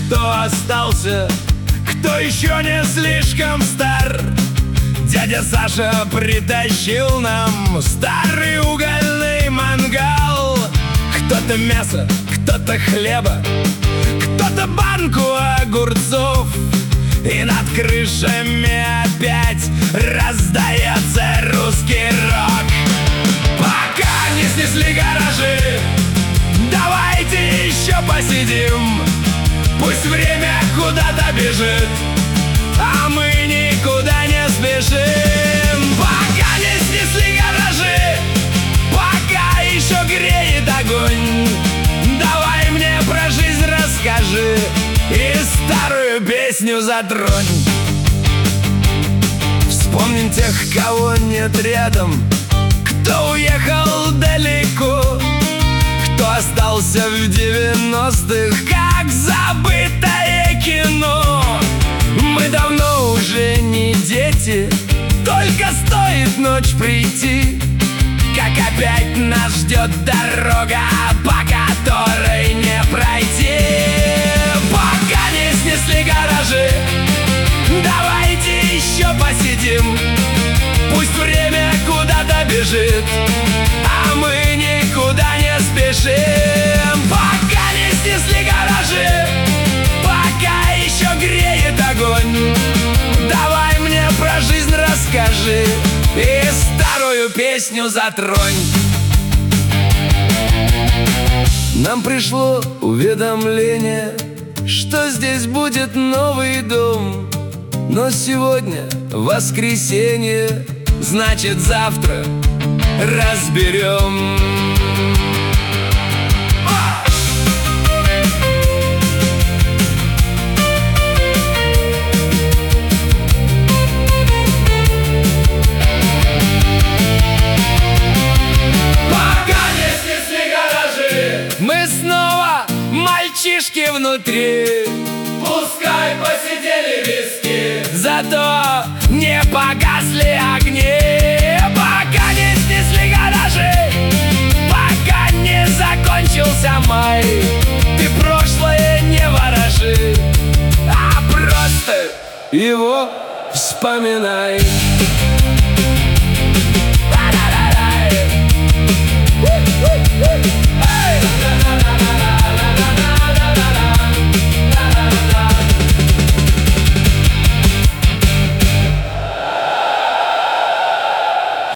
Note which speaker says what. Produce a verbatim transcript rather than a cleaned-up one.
Speaker 1: кто остался, кто еще не слишком стар. Дядя Саша притащил нам старый угольный мангал. Кто-то мясо, кто-то хлеба, кто-то банку огурцов. И над крышами опять раздается русский рок. Пока не снесли гаражи, давайте еще посидим. Пусть время куда-то бежит, а мы никуда не спешим. Пока не снесли гаражи, пока еще греет огонь, давай мне про жизнь расскажи и старую песню затронь. Вспомним тех, кого нет рядом, кто уехал далеко, кто остался в девяностых, как забытое кино. Мы давно уже не дети, только стоит ночь прийти, как опять нас ждет дорога, по которой не пройти. Пока не снесли гаражи, давайте еще посидим. Пусть время куда-то бежит, а мы никуда не спешим. Пока не снесли гаражи, пока еще греет огонь, давай мне про жизнь расскажи и старую песню затронь. Нам пришло уведомление, что здесь будет новый дом. Но сегодня воскресенье, значит завтра разберем. Мы снова мальчишки внутри,
Speaker 2: пускай посидели виски,
Speaker 1: зато не погасли огни. Пока не снесли гаражи, пока не закончился май, ты прошлое не ворожи, а просто его вспоминай.